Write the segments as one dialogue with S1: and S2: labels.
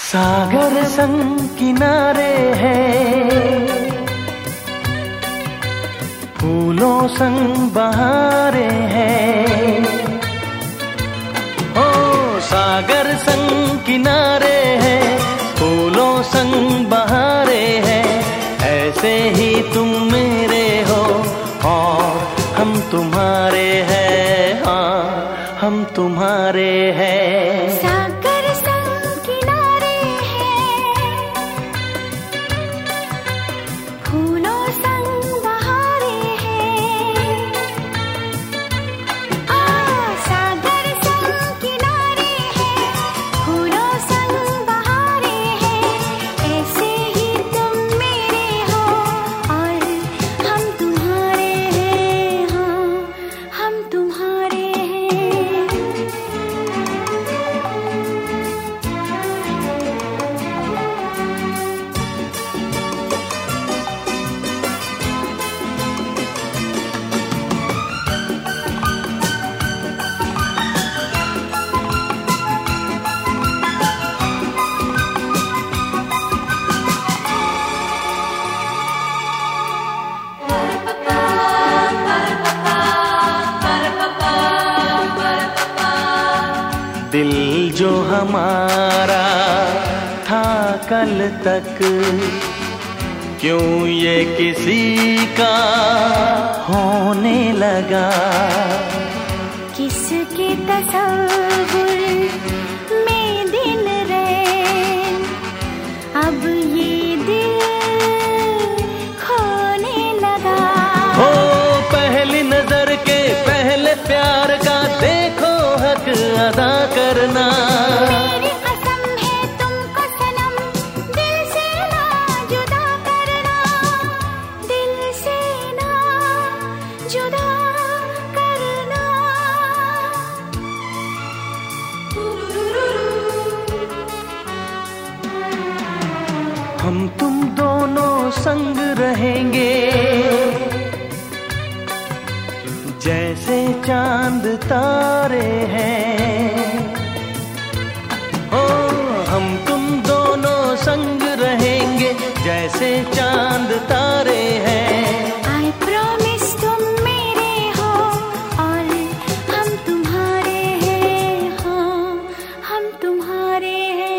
S1: सागर संग किनारे हैं, फूलों संग बहारे हैं। ओ सागर संग किनारे हैं, फूलों संग बहारे हैं। ऐसे ही तुम मेरे हो और हम तुम्हारे हैं। हाँ, हम तुम्हारे हैं। दिल जो हमारा था कल तक, क्यों ये किसी का होने लगा।
S2: किसके तसव्वुर में दिन रैन, अब ये दिल खोने लगा।
S1: ओ पहली नजर के पहले प्यार का देखो हक अदा करना।
S2: मेरी कसम है तुमको सनम, दिल से ना जुदा करना, दिल से ना जुदा करना।
S1: हम तुम दोनों संग रहेंगे, जैसे चांद तारे हैं। ओ हम तुम दोनों संग रहेंगे, जैसे चांद तारे हैं।
S2: I promise तुम मेरे हो और हम तुम्हारे हैं। हाँ, हम तुम्हारे हैं।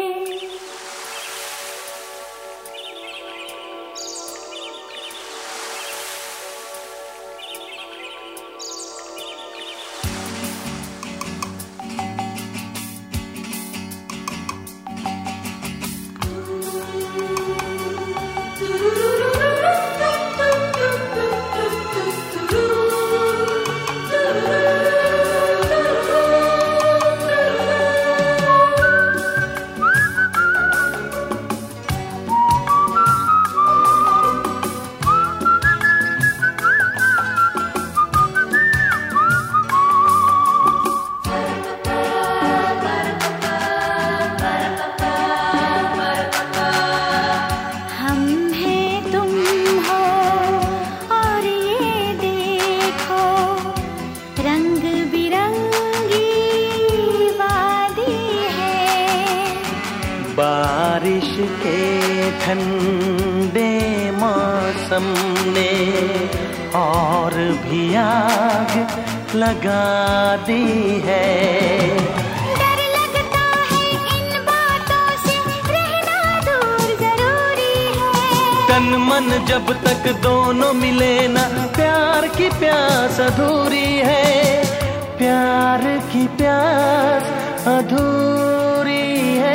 S1: बारिश के ठंडे मौसम ने और भी आग लगा दी है।
S2: डर लगता है इन बातों से, रहना दूर जरूरी है।
S1: तन मन जब तक दोनों मिले ना, प्यार की प्यास अधूरी है। प्यार की प्यास अधूरी है।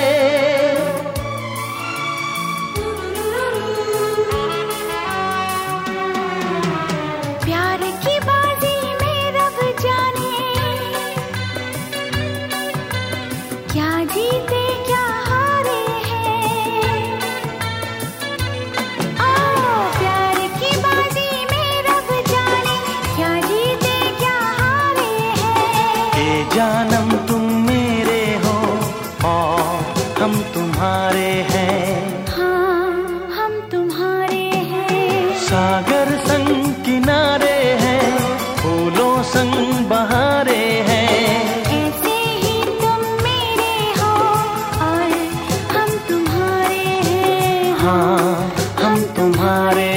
S2: क्या जीते क्या हारे हैं। प्यार की बाजी में रब जाने, क्या जीते क्या हारे हैं।
S1: ये जानम तुम मेरे हो और हम तुम्हारे हैं।
S2: हाँ, हम तुम्हारे हैं।
S1: सागर संग किनारे हैं, फूलों संग बहारे हैं।
S2: ऐसे ही तुम मेरे हो और
S1: हम तुम्हारे